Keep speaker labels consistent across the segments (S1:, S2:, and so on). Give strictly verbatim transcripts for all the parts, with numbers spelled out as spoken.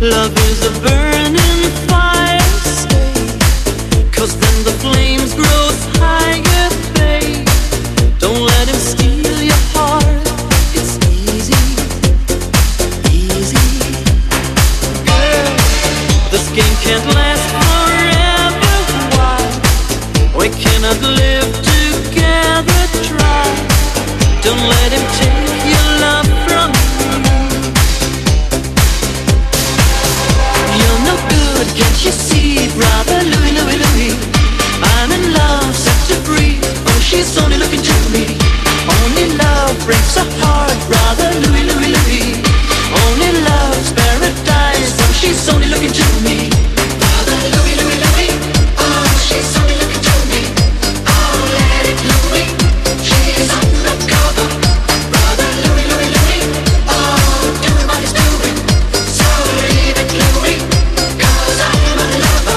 S1: Love is a burning fire, stay, 'cause then the flames grow higher, babe. Don't let him steal your heart. It's easy, easy. Girl, this game can't last forever. Why? We cannot live together. Try. Don't let him take your love from you. You're no good, can't you see, brother Louis, Louis, Louis? I'm in love, set to free. Oh, she's only looking to me. Only love breaks a heart, brother Louis, Louis, Louis. Only love's paradise. Oh, she's only looking to me. Brother Louis, Louis, Louis. Oh, she's only looking to me. Oh, let it Louis. She's undercover. Brother Louis, Louis, Louis. Oh, doing what he's doing. So leave it Louis, 'cause I'm a lover.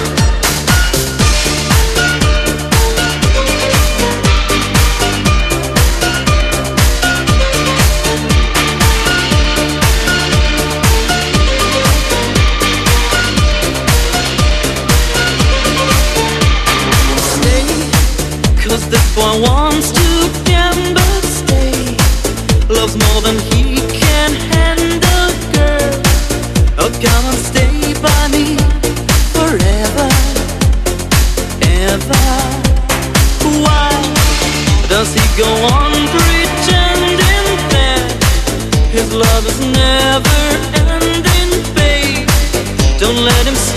S1: Stay, 'cause this boy wants to gamble. Stay, loves more than he can handle, girl. Oh, come and stay by me forever, ever. Why does he go on pretending that his love is never ending, babe? Don't let him stay.